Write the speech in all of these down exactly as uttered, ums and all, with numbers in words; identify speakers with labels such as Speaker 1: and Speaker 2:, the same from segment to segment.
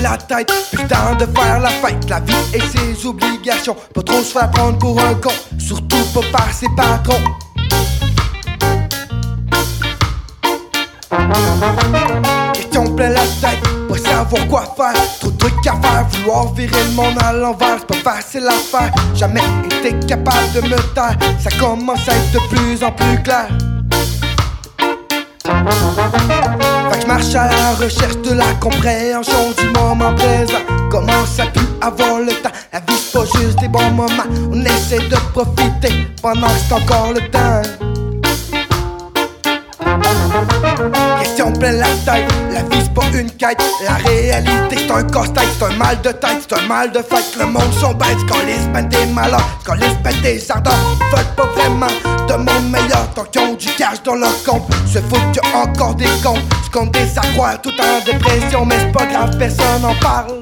Speaker 1: la tête, putain de faire la fête. La vie et ses obligations, pas trop se faire prendre pour un con, surtout pas par ses patrons. Question plein la tête, pas savoir quoi faire, trop de trucs à faire, vouloir virer le monde à l'envers, c'est pas facile à faire. Jamais été capable de me taire, ça commence à être de plus en plus clair. Fait que je marche à la recherche de la compréhension du moment présent. Commence à plus avoir le temps, la vie c'est pas juste des bons moments, on essaie de profiter pendant que c'est encore le temps. Question plein la tête, la vie c'est pas une quête, la réalité c'est un casse-tête, c'est un mal de tête, c'est un mal de fête. Le monde sont bêtes, c'est qu'on les ben des malheurs, c'est qu'on les ben des ardeurs. Ils veulent pas vraiment de monde meilleur, tant qu'ils ont du cash dans leur compte. Se foutent qu'il y a encore des cons, ce qu'on des accroire tout en dépression, mais c'est pas grave, personne en parle.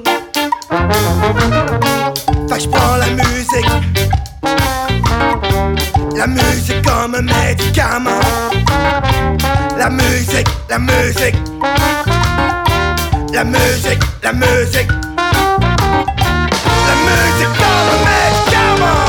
Speaker 1: Fait que j'prends la musique, la musique comme un médicament. La musique, la musique, la musique, la musique, la musique comme un médicament.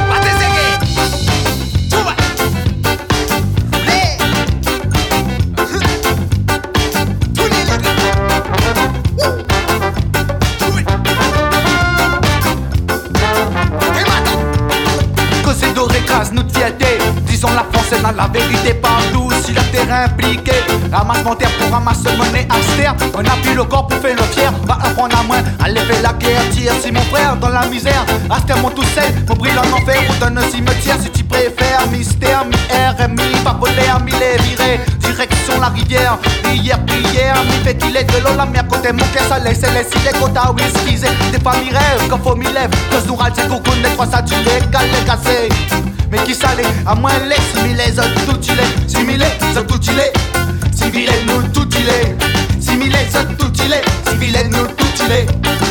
Speaker 2: Causer d'or écrase notre fierté, disons la France n'a la vérité partout. Si le terrain impliqué, ramassement terre pour ramasser monnaie austère. On appuie le corps pour faire le fier, va apprendre à moins à lever la guerre. Tire si mon frère dans la misère, austère mon tout seul, mon brille en enfer ou donne un cimetière si tu préfères. Mystère, mi-R, mi papolaire, mi les viré, direction la rivière. Hier, prière, mi fait qu'il est de l'eau, la mer côté mon cœur, ça laisse, laisse, il est côté à whisky. Des pas mi rêve, quand faut mi lève, que nous râle, c'est qu'on connaît trois ça, tu les cales, les cassés. Mais qui salé, à moins les similés, autres tout il est. Similés, autres tout il est. Civilés, nous tout il est. Similés, autres tout il est. Civilés, nous tout il est.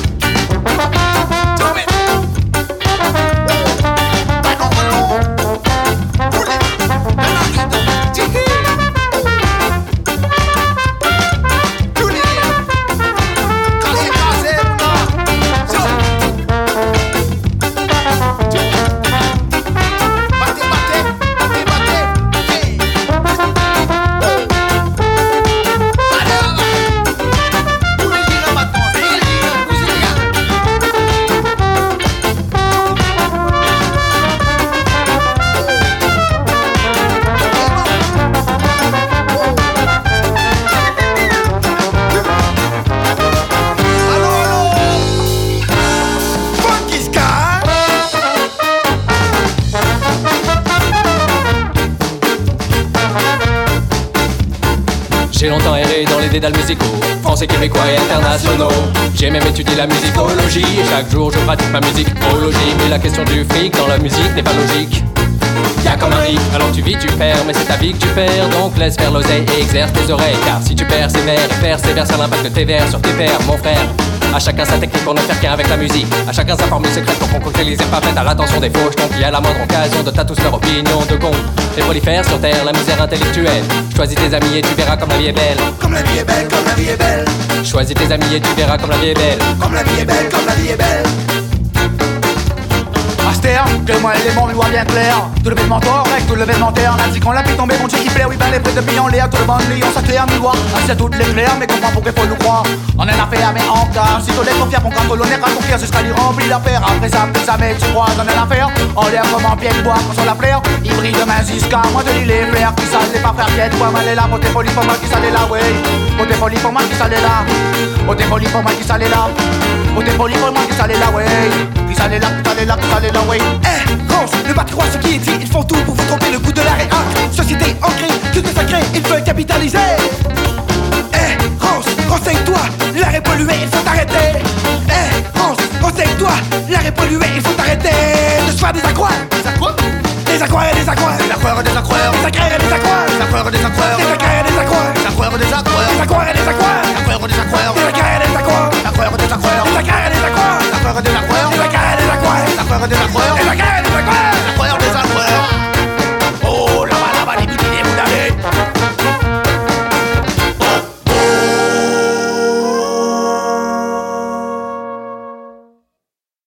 Speaker 3: J'ai longtemps erré dans les dédales musicaux, français, québécois et internationaux. J'ai même étudié la musicologie et chaque jour je pratique ma musicologie. Mais la question du fric dans la musique n'est pas logique. Y'a comme un ric, alors tu vis, tu perds, mais c'est ta vie que tu perds. Donc laisse faire l'oseille et exerce tes oreilles. Car si tu perds, c'est vers et persévère sur l'impact de tes vers sur tes pères, mon frère. À chacun sa technique pour ne faire qu'un avec la musique. À chacun sa formule secrète pour concocter les épavettes à l'attention des fauches. Donc il y a la moindre occasion de t'as tous leur opinion de con. Les prolifères sur terre, la misère intellectuelle. Choisis tes amis et tu verras comme la vie est belle.
Speaker 1: Comme la vie est belle, comme la vie est belle.
Speaker 3: Choisis tes amis et tu verras comme la vie est belle.
Speaker 1: Comme la vie est belle, comme la vie est belle.
Speaker 2: Astère, que moi l'élément lui voit bien clair. Tout le mentor, avec tout le menteur. On a dit qu'on l'a pu tomber, mon Dieu qui plaît. Oui, ben les feux de pilon, les à tout le bon lit. On s'attire, mi voir. Ainsi à toutes les clairs, mais comprends pourquoi faut nous croire. On en a fait à mais en cas. Si tous les confiants, mon grand colonel à confier jusqu'à lui remplir l'affaire. Après ça, plus ça, mais tu crois, on en a l'affaire. On l'air comment bien boire quand on la flaire. Il brille demain jusqu'à moi de l'île les flair. Qui ça, les pas frère pied, toi, mal est là. Beauté folie pour moi qui s'allait là, ouais. Beauté folie pour moi qui s'allait là. Beauté folie pour moi qui s'allait là. Beauté folie pour moi qui s'allait là, ouais. Qui s'allait là, qui s'allait là, qui s'allait là, ouais.
Speaker 1: Eh, Rance, ne pas croire ce qui est dit, ils font tout pour vous tromper le goût de la réac. Société ancrée, tout est sacré, ils veulent capitaliser. Eh, Rance, renseigne-toi, l'air est pollué, il faut arrêter. Eh, Rance, renseigne-toi, l'air est pollué, il faut arrêter de se faire des accroires.
Speaker 2: Des accroires?
Speaker 1: Des accroires et des accroires.
Speaker 2: Des accroires et des accroires.
Speaker 1: Des accroires et des accroires.
Speaker 2: Des accroires et des accroires.
Speaker 1: Des accroires et des accroires.
Speaker 2: Des accroires et des accroires.
Speaker 1: Des accroires et des accroires.
Speaker 2: Des accroires et des accroires.
Speaker 1: Des accroires et des accroires.
Speaker 2: Des accroires et des accroires.
Speaker 1: Des accroires et des accroires.
Speaker 2: Des accroires et des accroires.
Speaker 1: Des accroires et des accroires.
Speaker 2: Des accroires et des accroires.